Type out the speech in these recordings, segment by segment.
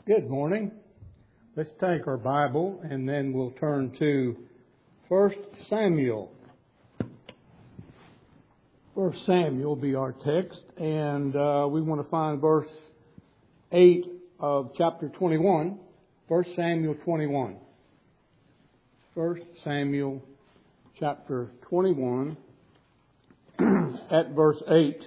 Good morning. Let's take our Bible and then we'll turn to 1 Samuel. 1 Samuel will be our text, and we want to find verse 8 of chapter 21. 1 Samuel 21. 1 Samuel chapter 21 at verse 8.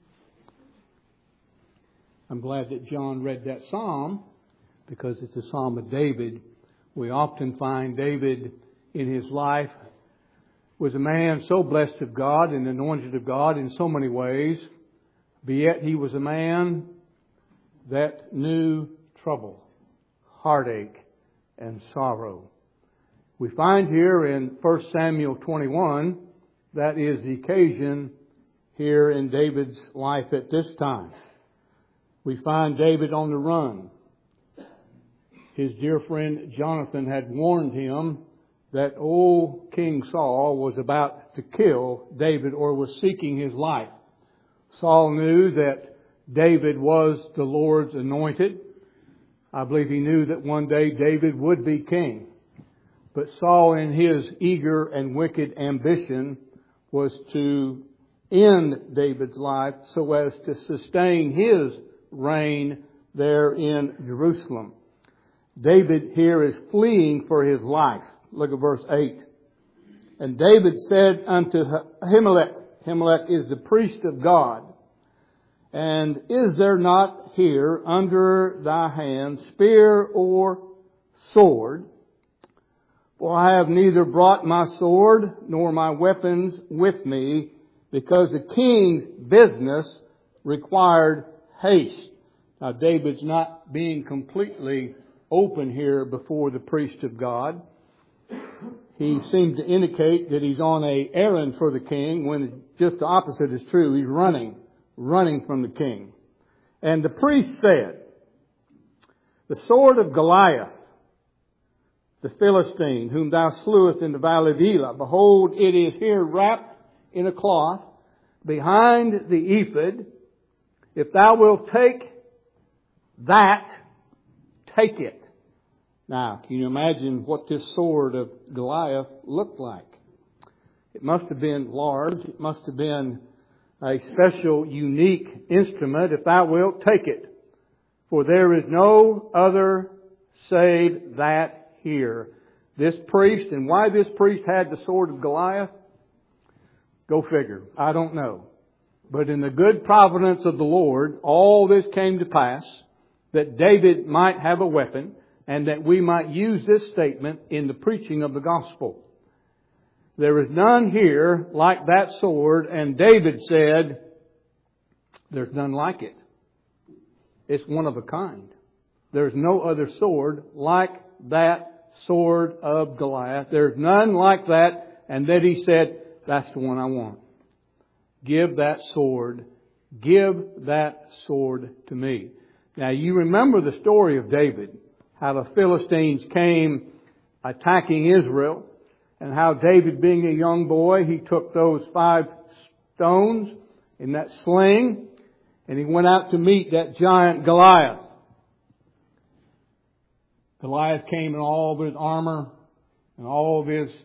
I'm glad that John read that psalm, because it's a psalm of David. We often find David in his life was a man so blessed of God and anointed of God in so many ways, but yet he was a man that knew trouble, heartache, and sorrow. We find here in 1 Samuel 21, that is the occasion here in David's life at this time. We find David on the run. His dear friend Jonathan had warned him that old King Saul was about to kill David or was seeking his life. Saul knew that David was the Lord's anointed. I believe he knew that one day David would be king. But Saul, in his eager and wicked ambition, was to end David's life so as to sustain his reign there in Jerusalem. David here is fleeing for his life. Look at verse 8. And David said unto Ahimelech, Ahimelech is the priest of God, and is there not here under thy hand spear or sword? For I have neither brought my sword nor my weapons with me, because the king's business required haste. Now David's not being completely open here before the priest of God. He seems to indicate that he's on an errand for the king, when just the opposite is true. He's running from the king. And the priest said, the sword of Goliath, the Philistine, whom thou slewest in the valley of Elah, behold, it is here wrapped in a cloth behind the ephod. If thou wilt take that, take it. Now, can you imagine what this sword of Goliath looked like? It must have been large. It must have been a special, unique instrument. If thou wilt, take it. For there is no other save that here. This priest, and why this priest had the sword of Goliath, go figure. I don't know. But in the good providence of the Lord, all this came to pass, that David might have a weapon, and that we might use this statement in the preaching of the gospel. There is none here like that sword, and David said, there's none like it. It's one of a kind. There's no other sword like that sword of Goliath. There's none like that, and then he said, that's the one I want. Give that sword to me. Now you remember the story of David, how the Philistines came attacking Israel, and how David, being a young boy, he took those 5 stones in that sling, and he went out to meet that giant Goliath. Goliath came in all of his armor and all of his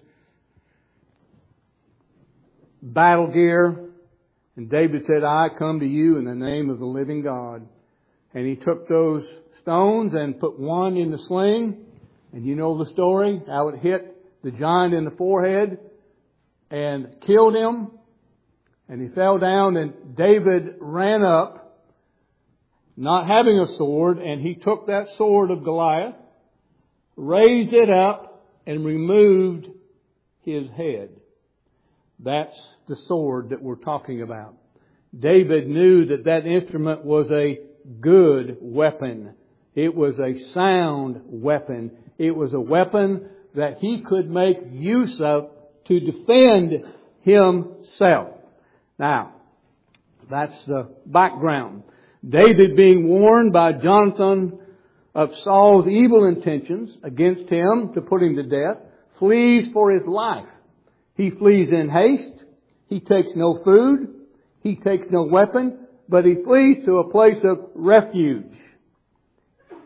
battle gear, and David said, I come to you in the name of the living God. And he took those stones and put one in the sling. And you know the story, how it hit the giant in the forehead and killed him. And he fell down, and David ran up, not having a sword, and he took that sword of Goliath, raised it up, and removed his head. That's the sword that we're talking about. David knew that that instrument was a good weapon. It was a sound weapon. It was a weapon that he could make use of to defend himself. Now, that's the background. David, being warned by Jonathan of Saul's evil intentions against him to put him to death, flees for his life. He flees in haste. He takes no food. He takes no weapon. But he flees to a place of refuge.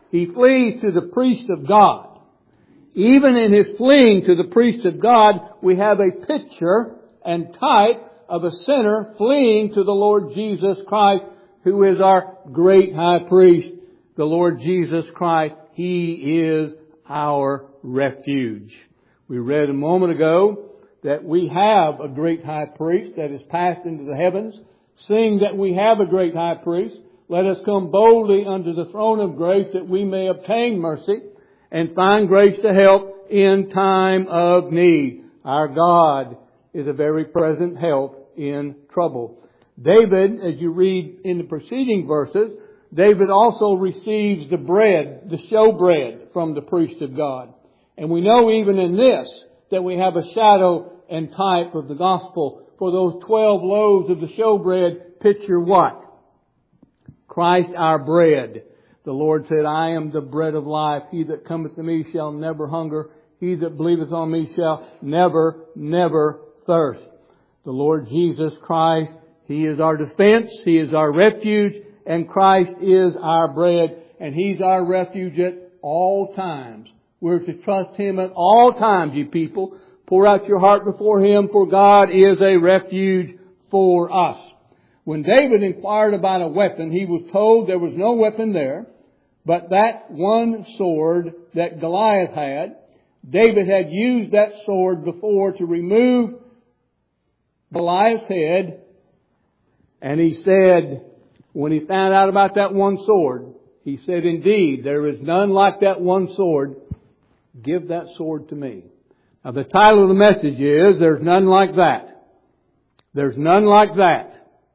He flees to the priest of God. Even in his fleeing to the priest of God, we have a picture and type of a sinner fleeing to the Lord Jesus Christ, who is our great high priest. The Lord Jesus Christ, He is our refuge. We read a moment ago that we have a great high priest that is passed into the heavens. Seeing that we have a great high priest, let us come boldly unto the throne of grace that we may obtain mercy and find grace to help in time of need. Our God is a very present help in trouble. David, as you read in the preceding verses, David also receives the bread, the showbread from the priest of God. And we know even in this that we have a shadow and type of the gospel. For those 12 loaves of the showbread picture what? Christ our bread. The Lord said, I am the bread of life. He that cometh to me shall never hunger. He that believeth on me shall never, never thirst. The Lord Jesus Christ, He is our defense. He is our refuge. And Christ is our bread. And He's our refuge at all times. We're to trust Him at all times, you people. Pour out your heart before Him, for God is a refuge for us. When David inquired about a weapon, he was told there was no weapon there, but that one sword that Goliath had. David had used that sword before to remove Goliath's head, and he said, when he found out about that one sword, he said, indeed, there is none like that one sword. Give that sword to me. Now the title of the message is, There's None Like That. There's none like that.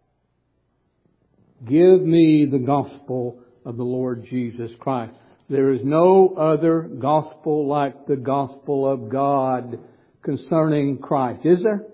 Give me the gospel of the Lord Jesus Christ. There is no other gospel like the gospel of God concerning Christ. Is there?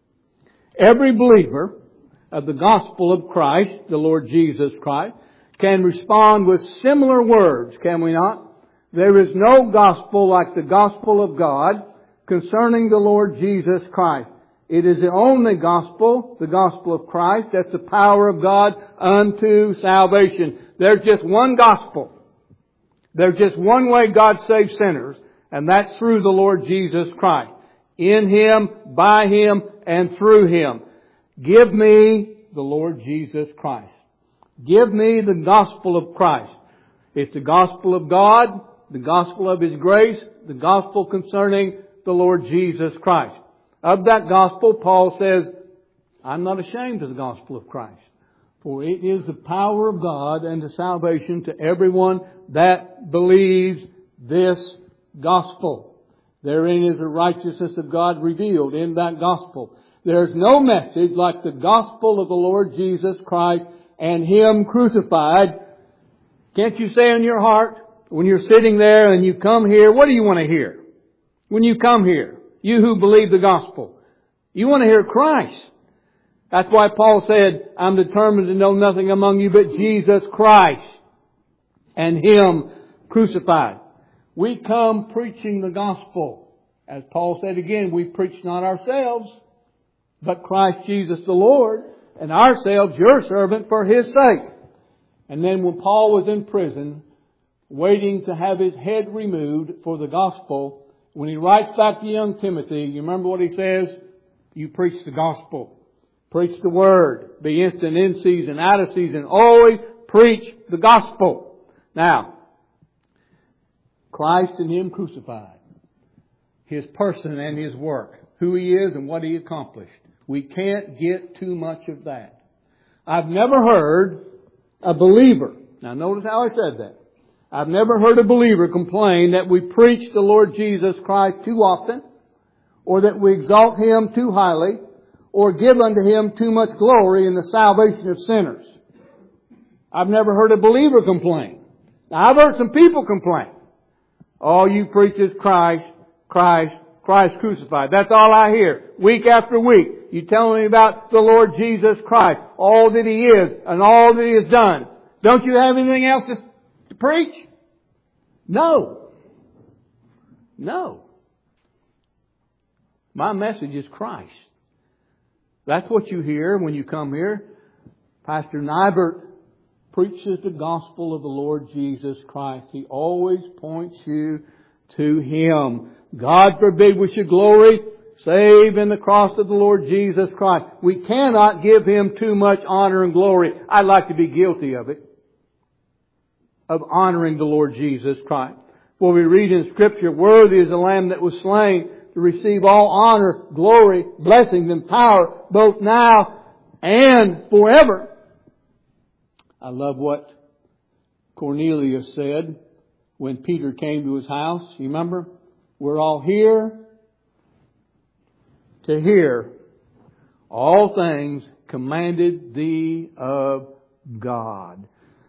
Every believer of the gospel of Christ, the Lord Jesus Christ, can respond with similar words, can we not? There is no gospel like the gospel of God concerning the Lord Jesus Christ. It is the only gospel, the gospel of Christ, that's the power of God unto salvation. There's just one gospel. There's just one way God saves sinners, and that's through the Lord Jesus Christ. In Him, by Him, and through Him. Give me the Lord Jesus Christ. Give me the gospel of Christ. It's the gospel of God, the gospel of His grace, the gospel concerning the Lord Jesus Christ. Of that gospel, Paul says, I'm not ashamed of the gospel of Christ, for it is the power of God and the salvation to everyone that believes this gospel. Therein is the righteousness of God revealed in that gospel. There's no message like the gospel of the Lord Jesus Christ and Him crucified. Can't you say in your heart, when you're sitting there and you come here, what do you want to hear? When you come here, you who believe the gospel, you want to hear Christ. That's why Paul said, I'm determined to know nothing among you but Jesus Christ and Him crucified. We come preaching the gospel. As Paul said again, we preach not ourselves, but Christ Jesus the Lord, and ourselves your servant for His sake. And then when Paul was in prison, waiting to have his head removed for the gospel, when he writes back to young Timothy, you remember what he says? You preach the gospel. Preach the word. Be instant in season, out of season. Always preach the gospel. Now, Christ and Him crucified. His person and His work. Who He is and what He accomplished. We can't get too much of that. I've never heard a believer, now notice how I said that. I've never heard a believer complain that we preach the Lord Jesus Christ too often, or that we exalt Him too highly, or give unto Him too much glory in the salvation of sinners. I've never heard a believer complain. Now I've heard some people complain. All you preach is Christ, Christ, Christ crucified. That's all I hear. Week after week. You tell me about the Lord Jesus Christ. All that He is and all that He has done. Don't you have anything else to preach? No. No. My message is Christ. That's what you hear when you come here. Pastor Nybert preaches the gospel of the Lord Jesus Christ, he always points you to Him. God forbid we should glory save in the cross of the Lord Jesus Christ. We cannot give Him too much honor and glory. I'd like to be guilty of it, of honoring the Lord Jesus Christ. For we read in Scripture, worthy is the Lamb that was slain to receive all honor, glory, blessings, and power, both now and forever. I love what Cornelius said when Peter came to his house. You remember? We're all here to hear all things commanded thee of God.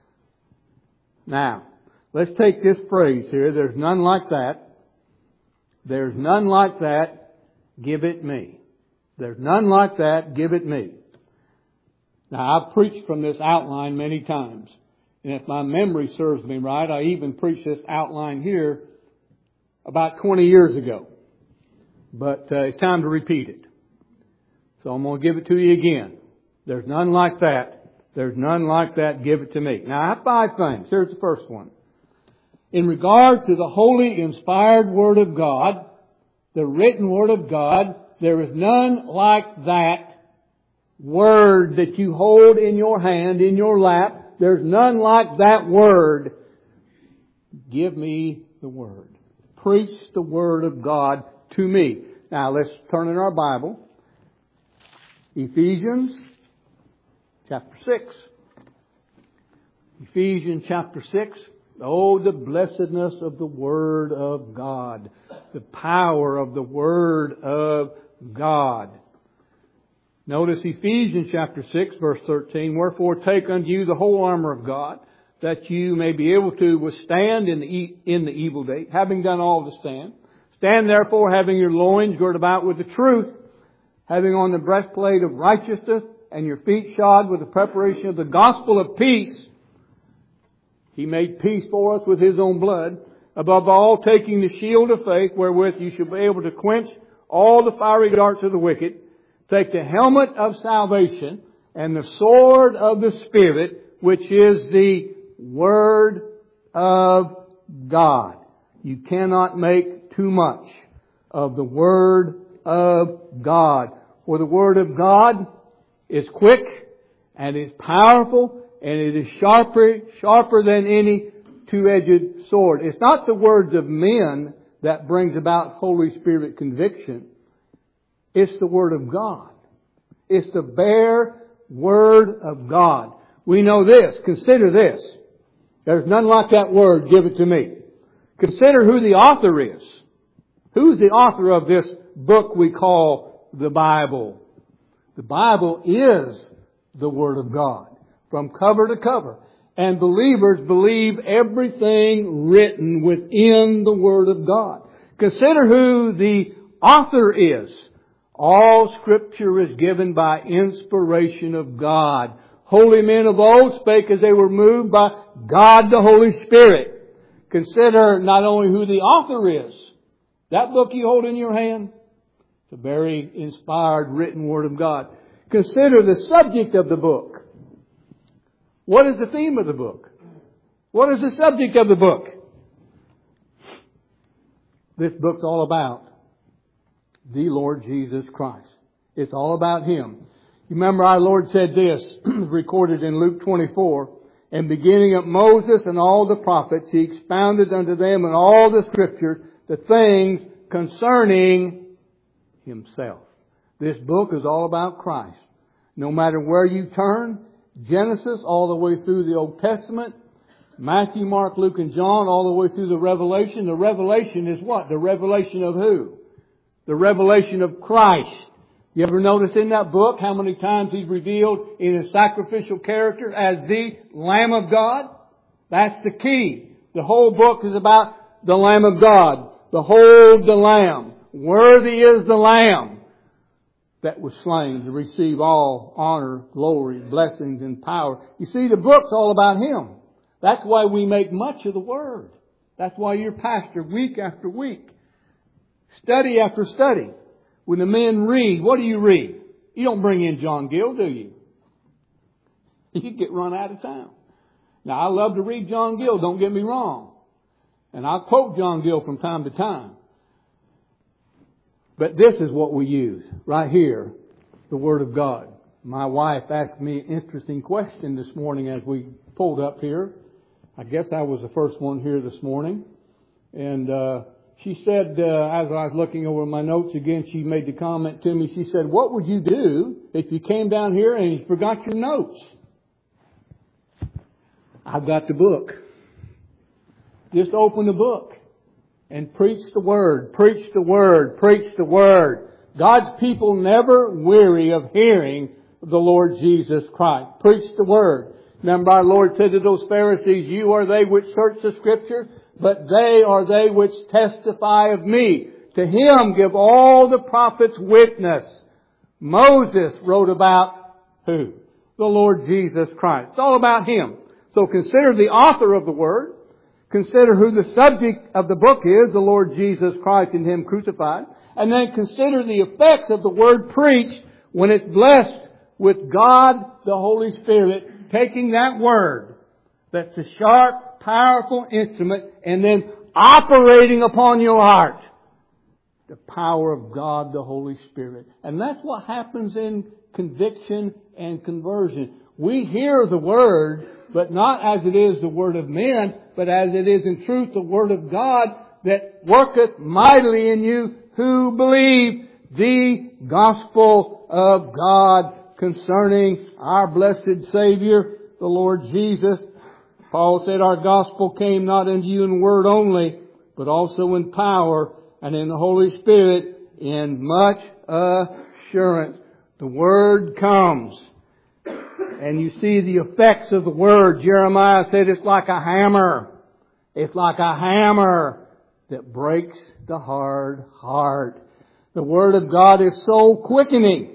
Now, let's take this phrase here. There's none like that. There's none like that. Give it me. There's none like that. Give it me. Now, I've preached from this outline many times. And if my memory serves me right, I even preached this outline here about 20 years ago. But it's time to repeat it. So I'm going to give it to you again. There's none like that. There's none like that. Give it to me. Now, I have 5 things. Here's the first one. In regard to the holy, inspired Word of God, the written Word of God, there is none like that Word that you hold in your hand, in your lap. There's none like that Word. Give me the Word. Preach the Word of God to me. Now let's turn in our Bible. Ephesians chapter 6. Ephesians chapter 6. Oh, the blessedness of the Word of God. The power of the Word of God. Notice Ephesians chapter 6 verse 13. Wherefore take unto you the whole armor of God, that you may be able to withstand in the evil day, having done all to stand. Stand therefore, having your loins girded about with the truth, having on the breastplate of righteousness, and your feet shod with the preparation of the gospel of peace. He made peace for us with His own blood. Above all, taking the shield of faith, wherewith you shall be able to quench all the fiery darts of the wicked. Take the helmet of salvation and the sword of the Spirit, which is the Word of God. You cannot make too much of the Word of God. For the Word of God is quick and is powerful and it is sharper than any two-edged sword. It's not the words of men that brings about Holy Spirit conviction. It's the Word of God. It's the bare Word of God. We know this. Consider this. There's none like that Word. Give it to me. Consider who the author is. Who's the author of this book we call the Bible? The Bible is the Word of God, from cover to cover. And believers believe everything written within the Word of God. Consider who the author is. All Scripture is given by inspiration of God. Holy men of old spake as they were moved by God the Holy Spirit. Consider not only who the author is. That book you hold in your hand, it's a very inspired written Word of God. Consider the subject of the book. What is the theme of the book? What is the subject of the book? This book's all about the Lord Jesus Christ. It's all about Him. You remember our Lord said this, recorded in Luke 24, and beginning at Moses and all the prophets, He expounded unto them in all the Scriptures the things concerning Himself. This book is all about Christ. No matter where you turn, Genesis all the way through the Old Testament, Matthew, Mark, Luke, and John all the way through the Revelation. The revelation is what? The revelation of who? The revelation of Christ. You ever notice in that book how many times He's revealed in His sacrificial character as the Lamb of God? That's the key. The whole book is about the Lamb of God. Behold the Lamb. Worthy is the Lamb that was slain to receive all honor, glory, blessings, and power. You see, the book's all about Him. That's why we make much of the Word. That's why your pastor, week after week, study after study. When the men read, what do you read? You don't bring in John Gill, do you? You get run out of town. Now, I love to read John Gill, don't get me wrong. And I'll quote John Gill from time to time. But this is what we use right here, the Word of God. My wife asked me an interesting question this morning as we pulled up here. I guess I was the first one here this morning. And she said, as I was looking over my notes again, she made the comment to me. She said, what would you do if you came down here and you forgot your notes? I've got the book. Just open the book and preach the Word, preach the Word, preach the Word. God's people never weary of hearing the Lord Jesus Christ. Preach the Word. Remember our Lord said to those Pharisees, you are they which search the Scripture, but they are they which testify of me. To Him give all the prophets witness. Moses wrote about who? The Lord Jesus Christ. It's all about Him. So consider the author of the Word. Consider who the subject of the book is, the Lord Jesus Christ and Him crucified. And then consider the effects of the Word preached when it's blessed with God, the Holy Spirit, taking that Word that's a sharp, powerful instrument and then operating upon your heart. The power of God, the Holy Spirit. And that's what happens in conviction and conversion. We hear the Word, but not as it is the Word of men, but as it is in truth the Word of God that worketh mightily in you who believe the gospel of God concerning our blessed Savior, the Lord Jesus. Paul said our gospel came not unto you in word only, but also in power and in the Holy Spirit in much assurance. The Word comes. And you see the effects of the Word. Jeremiah said it's like a hammer. It's like a hammer that breaks the hard heart. The Word of God is so quickening.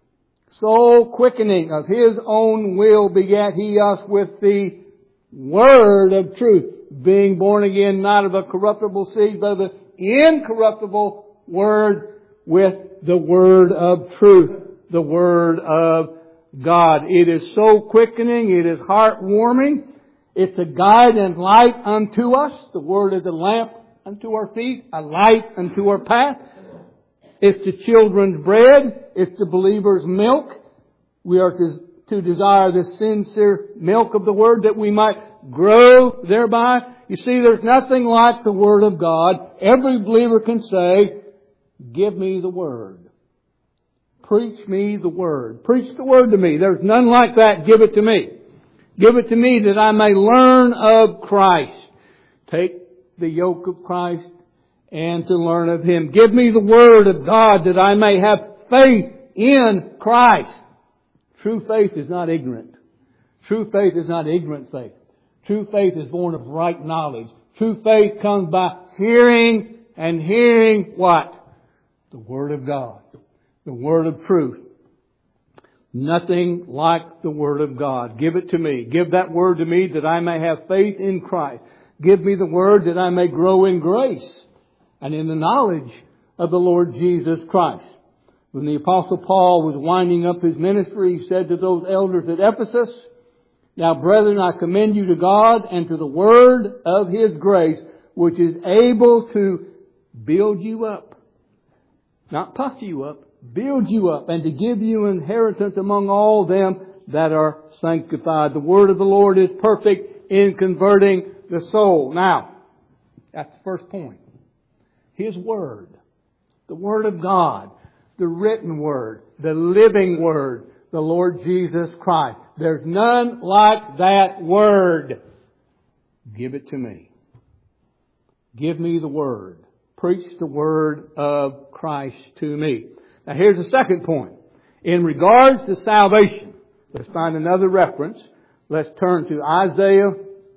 So quickening. Of His own will begat He us with the Word of truth. Being born again not of a corruptible seed, but of the incorruptible Word with the Word of truth. The Word of God. It is so quickening. It is heartwarming. It's a guide and light unto us. The Word is a lamp unto our feet, a light unto our path. It's the children's bread. It's the believer's milk. We are to desire the sincere milk of the Word that we might grow thereby. You see, there's nothing like the Word of God. Every believer can say, give me the Word. Preach me the Word. Preach the Word to me. There's none like that. Give it to me. Give it to me that I may learn of Christ. Take the yoke of Christ and to learn of Him. Give me the Word of God that I may have faith in Christ. True faith is not ignorant. True faith is not ignorant faith. True faith is born of right knowledge. True faith comes by hearing and hearing what? The Word of God. The Word of truth. Nothing like the Word of God. Give it to me. Give that Word to me that I may have faith in Christ. Give me the Word that I may grow in grace and in the knowledge of the Lord Jesus Christ. When the Apostle Paul was winding up his ministry, he said to those elders at Ephesus, now brethren, I commend you to God and to the Word of His grace, which is able to build you up. Not puff you up. Build you up and to give you inheritance among all them that are sanctified. The Word of the Lord is perfect in converting the soul. Now, that's the first point. His Word. The Word of God. The written Word. The living Word. The Lord Jesus Christ. There's none like that Word. Give it to me. Give me the Word. Preach the Word of Christ to me. Now here's the second point. In regards to salvation, let's find another reference. Let's turn to Isaiah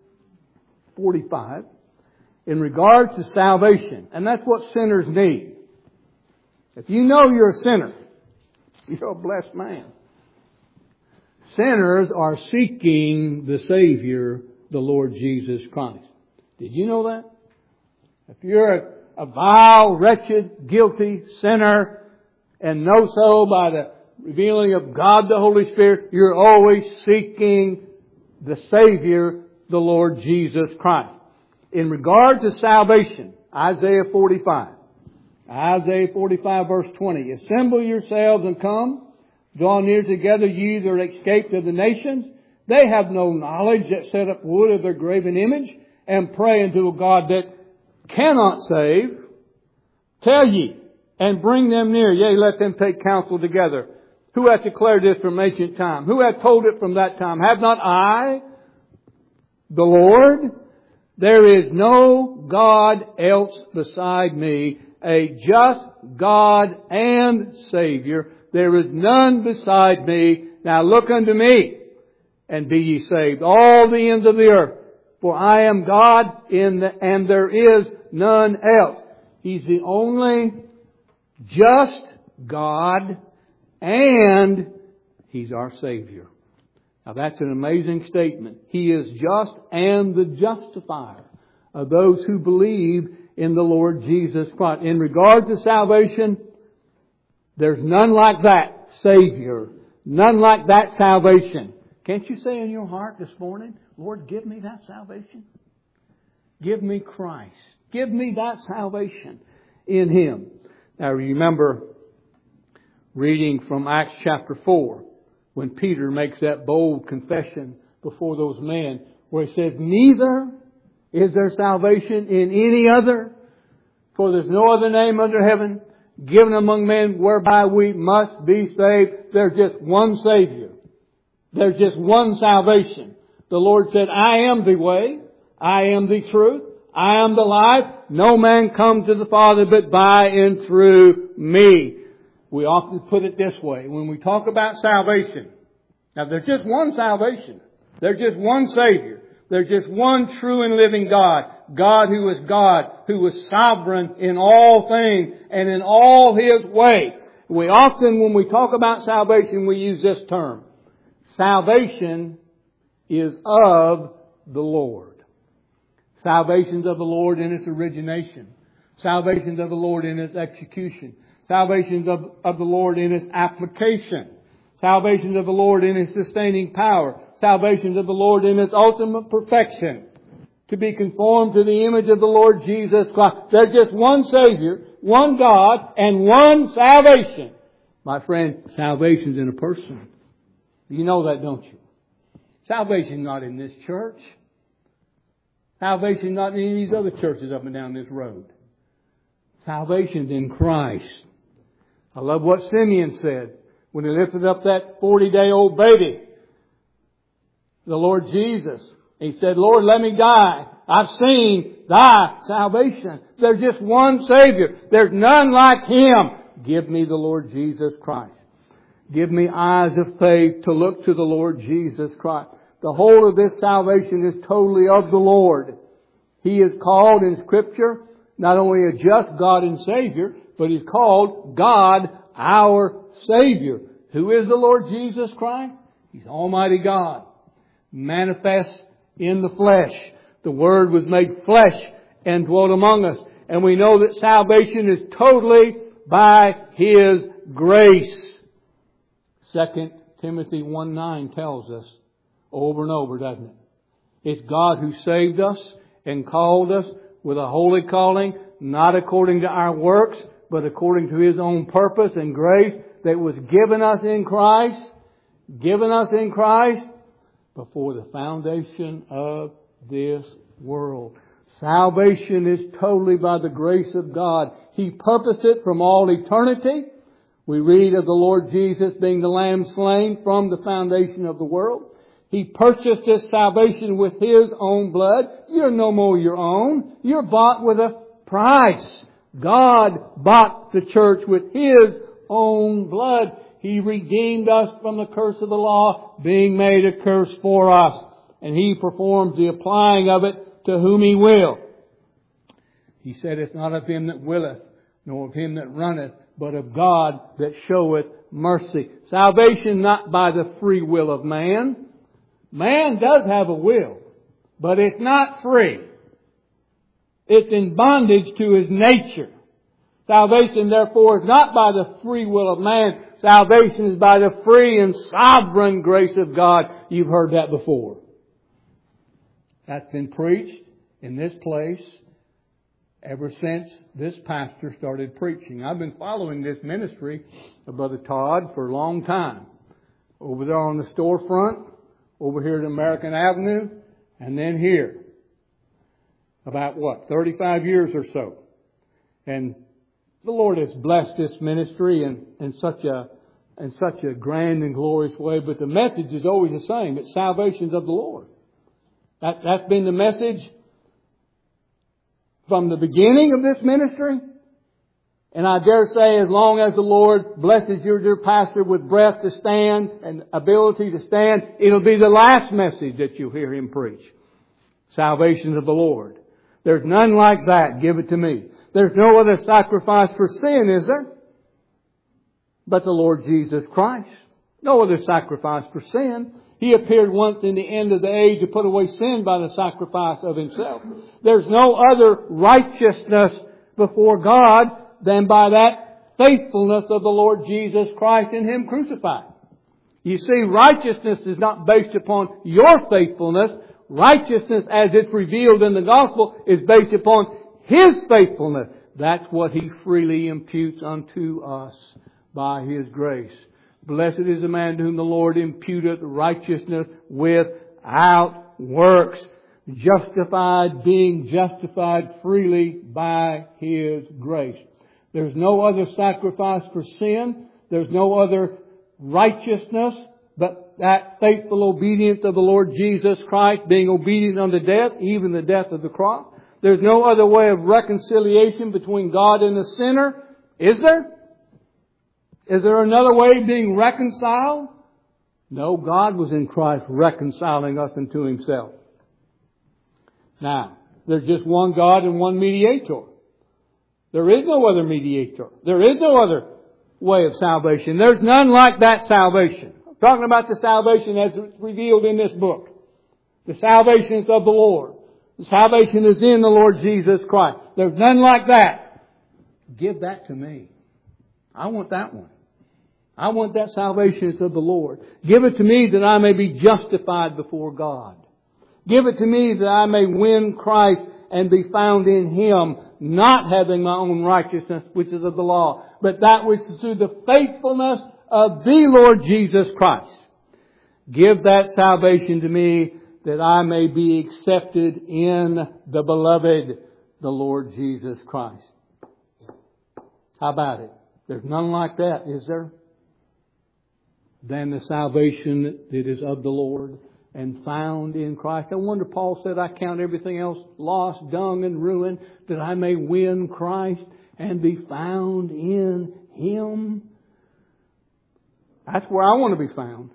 45. In regards to salvation, and that's what sinners need. If you know you're a sinner, you're a blessed man. Sinners are seeking the Savior, the Lord Jesus Christ. Did you know that? If you're a vile, wretched, guilty sinner, and know so by the revealing of God the Holy Spirit, you're always seeking the Savior, the Lord Jesus Christ. In regard to salvation, Isaiah 45. Isaiah 45 verse 20. Assemble yourselves and come. Draw near together, ye that are escaped of the nations. They have no knowledge that set up wood of their graven image, and pray unto a God that cannot save. Tell ye, and bring them near. Yea, let them take counsel together. Who hath declared this from ancient time? Who hath told it from that time? Have not I, the Lord? There is no God else beside me, a just God and Savior. There is none beside me. Now look unto me, and be ye saved, all the ends of the earth. For I am God, and there is none else. He's the only just God, and He's our Savior. Now that's an amazing statement. He is just and the justifier of those who believe in the Lord Jesus Christ. In regard to salvation, there's none like that Savior. None like that salvation. Can't you say in your heart this morning, Lord, give me that salvation? Give me Christ. Give me that salvation in Him. Now remember reading from Acts chapter 4 when Peter makes that bold confession before those men where he says, neither is there salvation in any other, for there's no other name under heaven given among men whereby we must be saved. There's just one Savior. There's just one salvation. The Lord said, I am the way. I am the truth. I am the life. No man comes to the Father but by and through me. We often put it this way. When we talk about salvation, now there's just one salvation. There's just one Savior. There's just one true and living God. God who is God, who is sovereign in all things and in all His way. We often, when we talk about salvation, we use this term. Salvation is of the Lord. Salvation's of the Lord in its origination. Salvation's of the Lord in its execution. Salvation's of the Lord in its application. Salvation's of the Lord in its sustaining power. Salvation's of the Lord in its ultimate perfection. To be conformed to the image of the Lord Jesus Christ. There's just one Savior, one God, and one salvation. My friend, salvation's in a person. You know that, don't you? Salvation's not in this church. Salvation's not in any of these other churches up and down this road. Salvation's in Christ. I love what Simeon said when he lifted up that 40-day-old baby. The Lord Jesus. He said, Lord, let me die. I've seen Thy salvation. There's just one Savior. There's none like Him. Give me the Lord Jesus Christ. Give me eyes of faith to look to the Lord Jesus Christ. The whole of this salvation is totally of the Lord. He is called in Scripture not only a just God and Savior, but He's called God our Savior. Who is the Lord Jesus Christ? He's Almighty God, manifest in the flesh. The Word was made flesh and dwelt among us. And we know that salvation is totally by His grace. 2 Timothy 1:9 tells us over and over, doesn't it? It's God who saved us and called us with a holy calling, not according to our works, but according to His own purpose and grace that was given us in Christ, before the foundation of this world. Salvation is totally by the grace of God. He purposed it from all eternity. We read of the Lord Jesus being the Lamb slain from the foundation of the world. He purchased this salvation with His own blood. You're no more your own. You're bought with a price. God bought the church with His own blood. He redeemed us from the curse of the law, being made a curse for us. And He performs the applying of it to whom He will. He said, it's not of him that willeth, nor of him that runneth, but of God that showeth mercy. Salvation not by the free will of man. Man does have a will, but it's not free. It's in bondage to his nature. Salvation, therefore, is not by the free will of man. Salvation is by the free and sovereign grace of God. You've heard that before. That's been preached in this place ever since this pastor started preaching. I've been following this ministry of Brother Todd for a long time. Over there on the storefront, over here at American Avenue, and then here. About 35 years or so. And the Lord has blessed this ministry in such a grand and glorious way. But the message is always the same. It's salvation's of the Lord. That's been the message from the beginning of this ministry. And I dare say as long as the Lord blesses your dear pastor with breath to stand and ability to stand, it'll be the last message that you'll hear him preach. Salvation of the Lord. There's none like that. Give it to me. There's no other sacrifice for sin, is there? But the Lord Jesus Christ. No other sacrifice for sin. He appeared once in the end of the age to put away sin by the sacrifice of Himself. There's no other righteousness before God than by that faithfulness of the Lord Jesus Christ in Him crucified. You see, righteousness is not based upon your faithfulness. Righteousness as it's revealed in the gospel is based upon His faithfulness. That's what He freely imputes unto us by His grace. Blessed is the man to whom the Lord imputeth righteousness without works. Justified, being justified freely by His grace. There's no other sacrifice for sin. There's no other righteousness but that faithful obedience of the Lord Jesus Christ, being obedient unto death, even the death of the cross. There's no other way of reconciliation between God and the sinner. Is there? Is there another way of being reconciled? No, God was in Christ reconciling us unto Himself. Now, there's just one God and one mediator. There is no other mediator. There is no other way of salvation. There's none like that salvation. I'm talking about the salvation as it's revealed in this book. The salvation is of the Lord. The salvation is in the Lord Jesus Christ. There's none like that. Give that to me. I want that one. I want that salvation is of the Lord. Give it to me that I may be justified before God. Give it to me that I may win Christ and be found in Him, not having my own righteousness, which is of the law, but that which is through the faithfulness of the Lord Jesus Christ. Give that salvation to me that I may be accepted in the beloved, the Lord Jesus Christ. How about it? There's none like that, is there? Than the salvation that is of the Lord and found in Christ. No wonder Paul said, I count everything else lost, dung, and ruin, that I may win Christ and be found in Him. That's where I want to be found.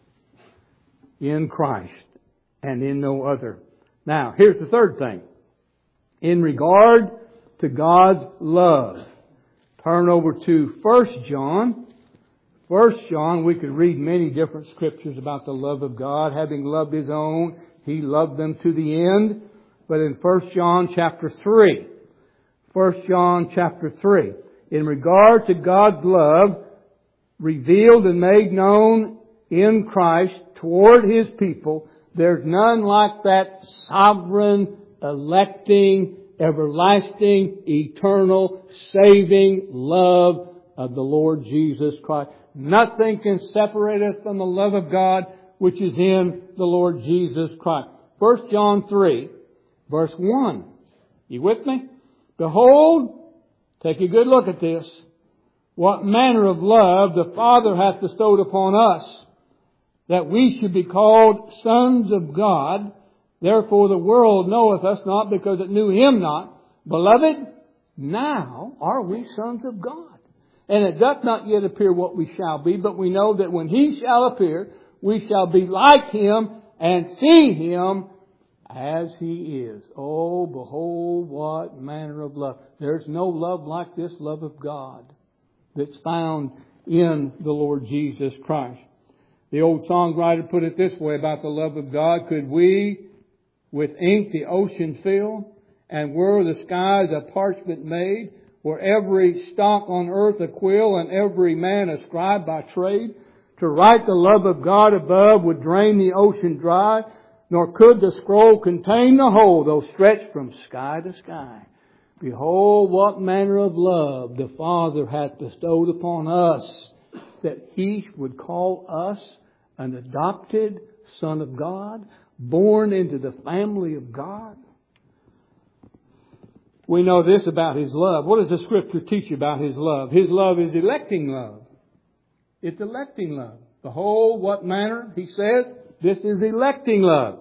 In Christ and in no other. Now, here's the third thing. In regard to God's love, turn over to 1 John. 1 John, we could read many different scriptures about the love of God. Having loved His own, He loved them to the end. But in 1 John chapter 3, 1 John chapter 3, in regard to God's love revealed and made known in Christ toward His people, there's none like that sovereign, electing, everlasting, eternal, saving love of the Lord Jesus Christ. Nothing can separate us from the love of God which is in the Lord Jesus Christ. 1 John 3, verse 1. You with me? Behold, take a good look at this. What manner of love the Father hath bestowed upon us, that we should be called sons of God. Therefore the world knoweth us not, because it knew Him not. Beloved, now are we sons of God. And it doth not yet appear what we shall be, but we know that when He shall appear, we shall be like Him and see Him as He is. Oh, behold, what manner of love. There's no love like this love of God that's found in the Lord Jesus Christ. The old songwriter put it this way about the love of God. Could we with ink the ocean fill, and were the skies a parchment made, were every stalk on earth a quill, and every man a scribe by trade, to write the love of God above would drain the ocean dry, nor could the scroll contain the whole, though stretched from sky to sky. Behold, what manner of love the Father hath bestowed upon us, that He would call us an adopted Son of God, born into the family of God. We know this about His love. What does the Scripture teach about His love? His love is electing love. It's electing love. Behold, what manner, He says, this is electing love.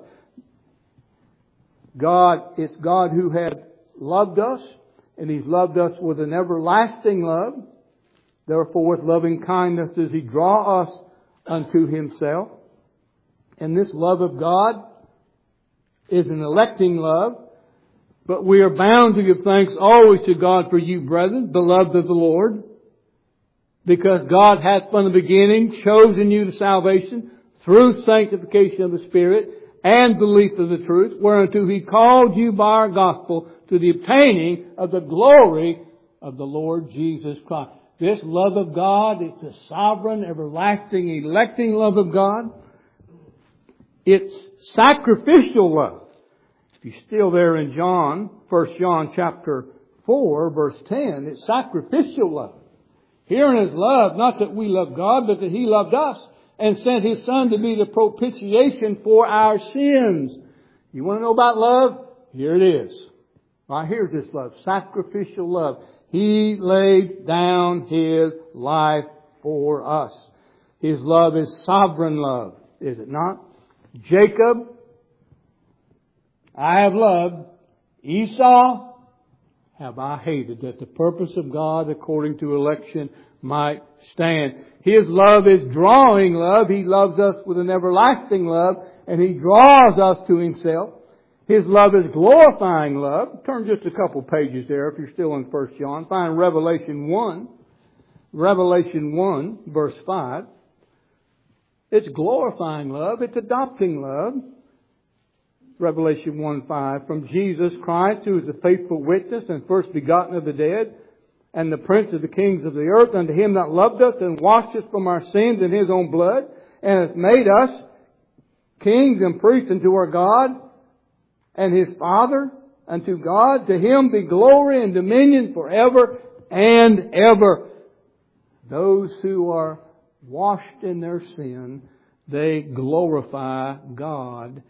It's God who had loved us, and He's loved us with an everlasting love. Therefore, with loving kindness does He draw us unto Himself. And this love of God is an electing love. But we are bound to give thanks always to God for you, brethren, beloved of the Lord, because God hath from the beginning chosen you to salvation through sanctification of the Spirit and belief of the truth, whereunto He called you by our gospel to the obtaining of the glory of the Lord Jesus Christ. This love of God, it's the sovereign, everlasting, electing love of God. It's sacrificial love. If you're still there in John, 1 John chapter 4, verse 10, it's sacrificial love. Herein is love, not that we love God, but that He loved us and sent His Son to be the propitiation for our sins. You want to know about love? Here it is. Right here's this love. Sacrificial love. He laid down His life for us. His love is sovereign love, is it not? Jacob, I have loved. Esau have I hated, that the purpose of God according to election might stand. His love is drawing love. He loves us with an everlasting love, and He draws us to Himself. His love is glorifying love. Turn just a couple pages there if you're still in 1 John. Find Revelation 1. Revelation 1, verse 5. It's glorifying love. It's adopting love. Revelation 1:5, from Jesus Christ, who is the faithful witness and first begotten of the dead, and the prince of the kings of the earth, unto Him that loved us and washed us from our sins in His own blood, and hath made us kings and priests unto our God and His Father, unto God, to Him be glory and dominion forever and ever. Those who are washed in their sin, they glorify God.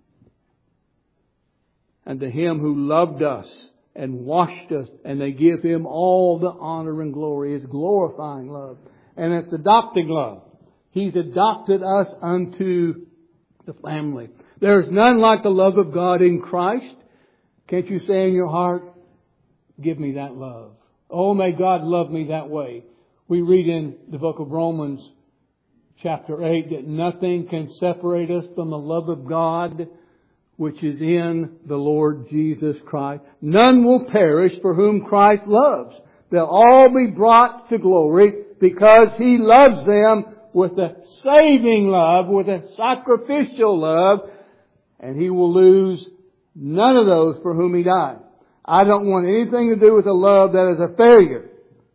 And to Him who loved us and washed us, and they give Him all the honor and glory. It's glorifying love. And it's adopting love. He's adopted us unto the family. There's none like the love of God in Christ. Can't you say in your heart, give me that love? Oh, may God love me that way. We read in the book of Romans chapter 8 that nothing can separate us from the love of God which is in the Lord Jesus Christ. None will perish for whom Christ loves. They'll all be brought to glory because He loves them with a saving love, with a sacrificial love, and He will lose none of those for whom He died. I don't want anything to do with a love that is a failure.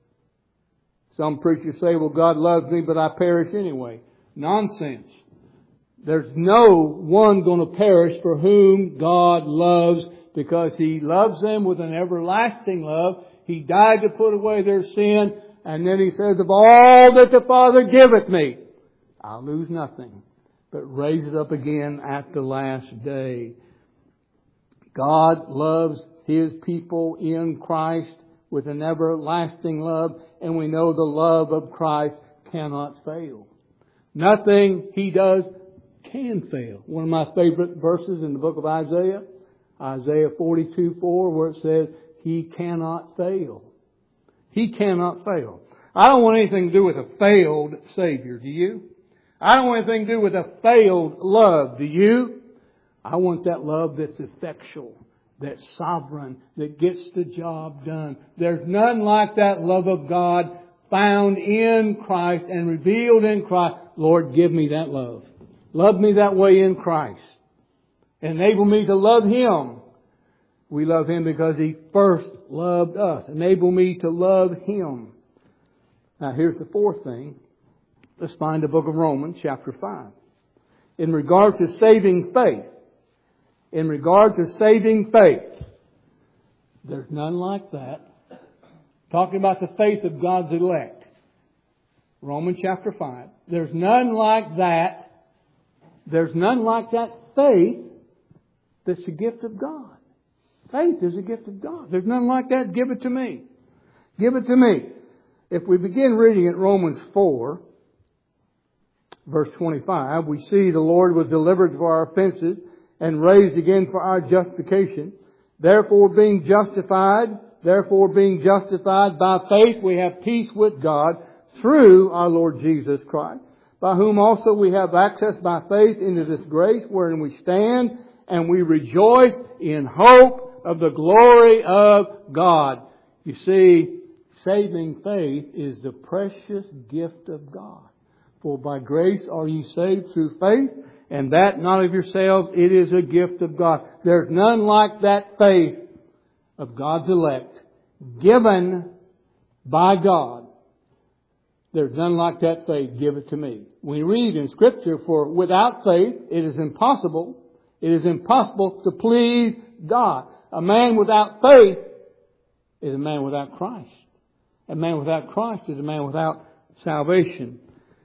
Some preachers say, well, God loves me, but I perish anyway. Nonsense. There's no one going to perish for whom God loves, because He loves them with an everlasting love. He died to put away their sin. And then He says, of all that the Father giveth me, I'll lose nothing, but raise it up again at the last day. God loves His people in Christ with an everlasting love. And we know the love of Christ cannot fail. Nothing He does can fail. One of my favorite verses in the book of Isaiah, Isaiah 42:4, where it says, He cannot fail. He cannot fail. I don't want anything to do with a failed Savior, do you? I don't want anything to do with a failed love, do you? I want that love that's effectual, that's sovereign, that gets the job done. There's none like that love of God found in Christ and revealed in Christ. Lord, give me that love. Love me that way in Christ. Enable me to love Him. We love Him because He first loved us. Enable me to love Him. Now here's the fourth thing. Let's find the book of Romans chapter 5. In regard to saving faith, in regard to saving faith. There's none like that. Talking about the faith of God's elect. Romans chapter 5. There's none like that. There's none like that faith that's a gift of God. Faith is a gift of God. There's none like that. Give it to me. Give it to me. If we begin reading at Romans 4, verse 25, we see the Lord was delivered for our offenses and raised again for our justification. Therefore being justified by faith, we have peace with God through our Lord Jesus Christ, by whom also we have access by faith into this grace wherein we stand, and we rejoice in hope of the glory of God. You see, saving faith is the precious gift of God. For by grace are ye saved through faith, and that not of yourselves, it is a gift of God. There's none like that faith of God's elect, given by God. There's none like that faith. Give it to me. We read in Scripture, for without faith it is impossible to please God. A man without faith is a man without Christ. A man without Christ is a man without salvation.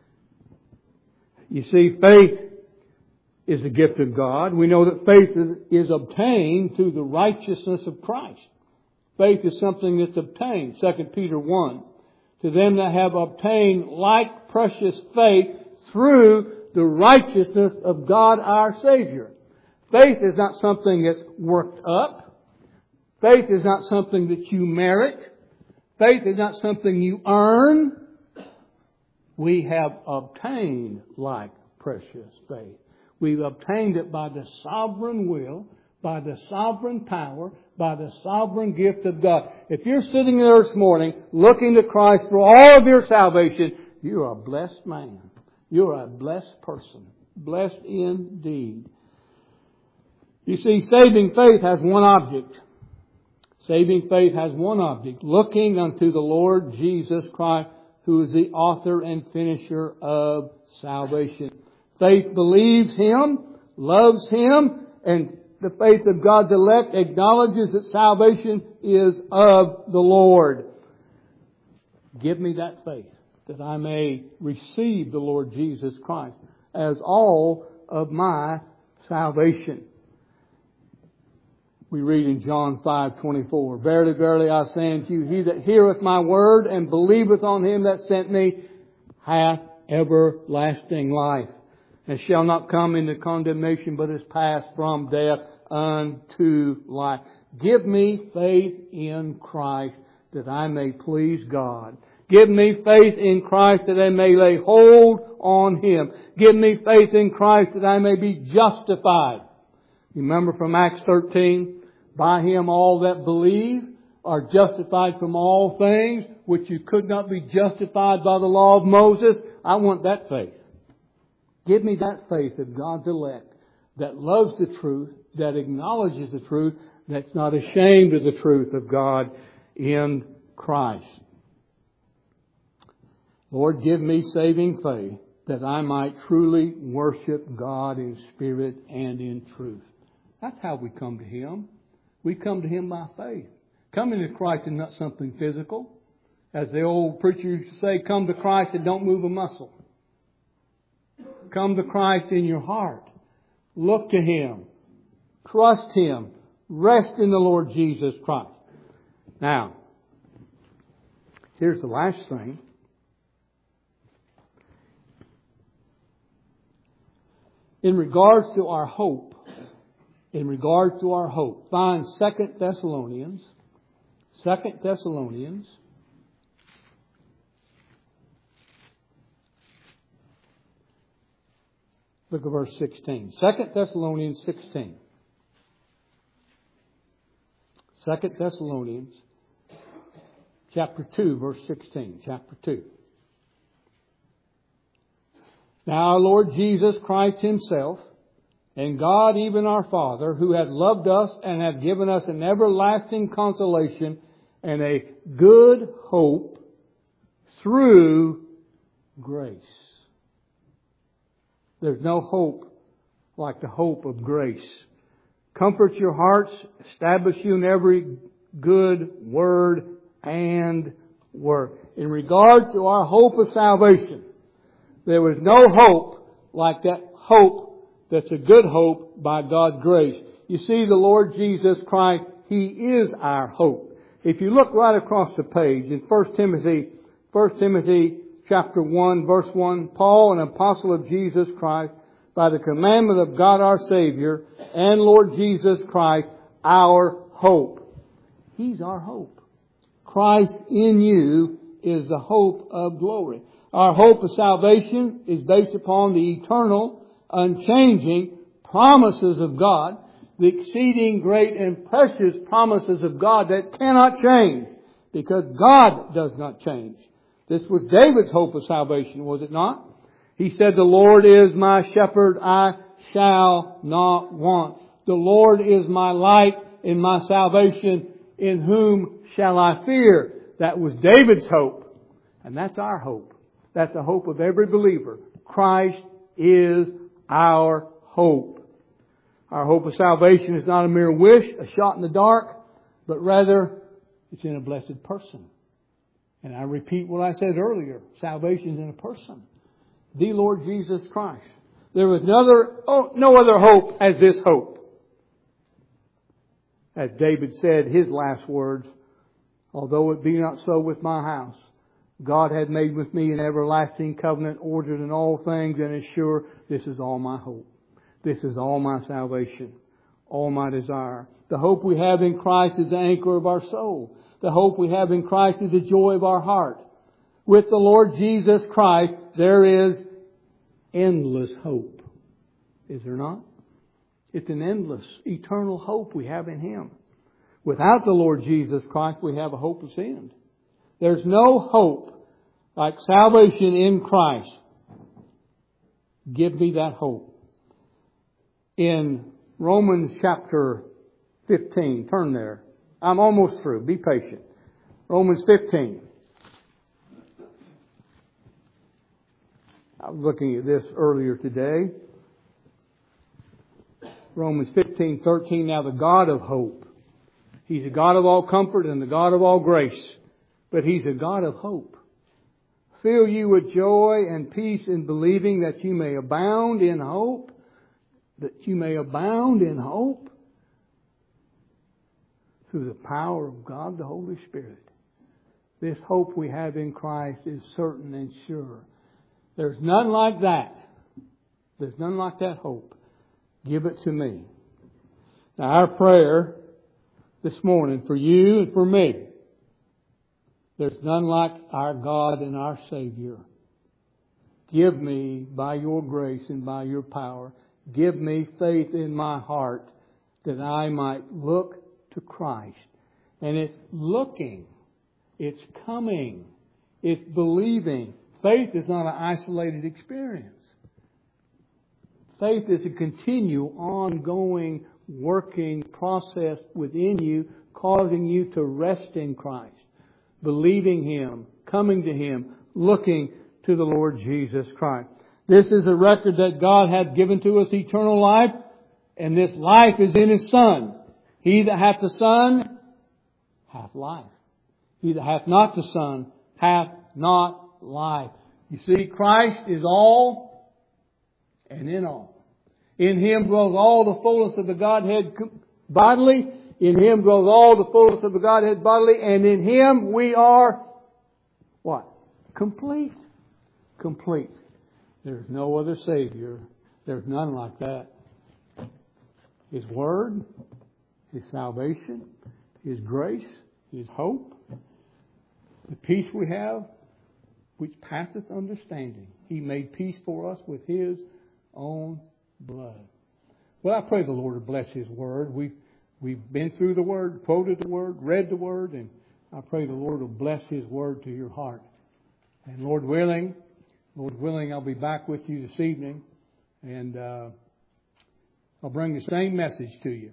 You see, faith is a gift of God. We know that faith is obtained through the righteousness of Christ. Faith is something that's obtained. 2 Peter 1. To them that have obtained like precious faith through the righteousness of God our Savior. Faith is not something that's worked up. Faith is not something that you merit. Faith is not something you earn. We have obtained like precious faith. We've obtained it by the sovereign will, by the sovereign power, by the sovereign gift of God. If you're sitting there this morning looking to Christ for all of your salvation, you're a blessed man. You're a blessed person. Blessed indeed. You see, saving faith has one object. Saving faith has one object. Looking unto the Lord Jesus Christ, who is the author and finisher of salvation. Faith believes Him, loves Him, and the faith of God's elect acknowledges that salvation is of the Lord. Give me that faith, that I may receive the Lord Jesus Christ as all of my salvation. We read in John 5:24, Verily, verily, I say unto you, he that heareth my word and believeth on Him that sent me hath everlasting life, and shall not come into condemnation, but is passed from death unto life. Give me faith in Christ that I may please God. Give me faith in Christ that I may lay hold on Him. Give me faith in Christ that I may be justified. You remember from Acts 13, by Him all that believe are justified from all things which you could not be justified by the law of Moses. I want that faith. Give me that faith of God's elect that loves the truth, that acknowledges the truth, that's not ashamed of the truth of God in Christ. Lord, give me saving faith that I might truly worship God in spirit and in truth. That's how we come to Him. We come to Him by faith. Coming to Christ is not something physical. As the old preacher used to say, come to Christ and don't move a muscle. Come to Christ in your heart. Look to Him. Trust Him. Rest in the Lord Jesus Christ. Now, here's the last thing. In regards to our hope, find 2 Thessalonians. Look at verse 16. 2 Thessalonians 16. 2 Thessalonians chapter 2, verse 16. Chapter 2. Now our Lord Jesus Christ Himself, and God even our Father, who hath loved us and hath given us an everlasting consolation and a good hope through grace. There's no hope like the hope of grace comfort your hearts, establish you in every good word and work. In regard to our hope of salvation, there was no hope like that hope that's a good hope by God's grace. You see, the Lord Jesus Christ, He is our hope. If you look right across the page in 1 Timothy chapter 1, verse 1, Paul, an apostle of Jesus Christ, by the commandment of God our Savior and Lord Jesus Christ, our hope. He's our hope. Christ in you is the hope of glory. Our hope of salvation is based upon the eternal, unchanging promises of God, the exceeding great and precious promises of God that cannot change, because God does not change. This was David's hope of salvation, was it not? He said, the Lord is my shepherd, I shall not want. The Lord is my light and my salvation, in whom shall I fear? That was David's hope. And that's our hope. That's the hope of every believer. Christ is our hope. Our hope of salvation is not a mere wish, a shot in the dark, but rather it's in a blessed person. And I repeat what I said earlier. Salvation is in a person. The Lord Jesus Christ. There was no other hope as this hope. As David said, his last words, although it be not so with my house, God had made with me an everlasting covenant ordered in all things, and is sure this is all my hope. This is all my salvation, all my desire. The hope we have in Christ is the anchor of our soul. The hope we have in Christ is the joy of our heart. With the Lord Jesus Christ, there is endless hope. Is there not? It's an endless, eternal hope we have in Him. Without the Lord Jesus Christ, we have a hopeless end. There's no hope like salvation in Christ. Give me that hope. In Romans chapter 15, turn there. I'm almost through. Be patient. Romans 15. I was looking at this earlier today. Romans 15:13. Now the God of hope. He's a God of all comfort and the God of all grace. But He's a God of hope. Fill you with joy and peace in believing, that you may abound in hope. That you may abound in hope through the power of God the Holy Spirit. This hope we have in Christ is certain and sure. There's none like that. There's none like that hope. Give it to me. Now our prayer this morning for you and for me. There's none like our God and our Savior. Give me, by your grace and by your power, give me faith in my heart that I might look to Christ. And it's looking. It's coming. It's believing. Faith is not an isolated experience. Faith is a continual, ongoing, working process within you, causing you to rest in Christ, believing Him, coming to Him, looking to the Lord Jesus Christ. This is a record that God hath given to us eternal life, and this life is in His Son. He that hath the Son hath life. He that hath not the Son hath not life. You see, Christ is all and in all. In Him dwells all the fullness of the Godhead bodily. In Him dwells all the fullness of the Godhead bodily. And in Him we are, what? Complete. Complete. There's no other Savior. There's none like that. His Word, His salvation, His grace, His hope, the peace we have, which passeth understanding. He made peace for us with His own blood. Well, I pray the Lord will bless His Word. We've been through the Word, quoted the Word, read the Word, and I pray the Lord will bless His Word to your heart. And Lord willing, I'll be back with you this evening, and I'll bring the same message to you.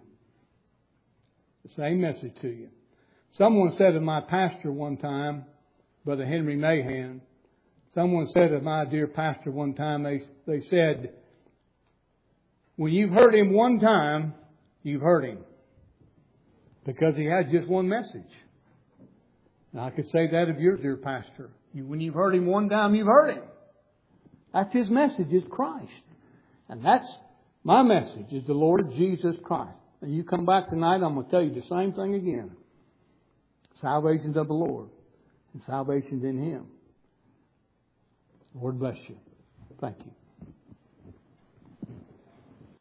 The same message to you. Someone said of my pastor one time, Brother Henry Mahan, someone said of my dear pastor one time, they said, when you've heard him one time, you've heard Him. Because He has just one message. And I could say that of your dear pastor. When you've heard Him one time, you've heard Him. That's His message, is Christ. And that's my message, is the Lord Jesus Christ. And you come back tonight, I'm going to tell you the same thing again. Salvation's of the Lord. And salvation's in Him. Lord bless you. Thank you.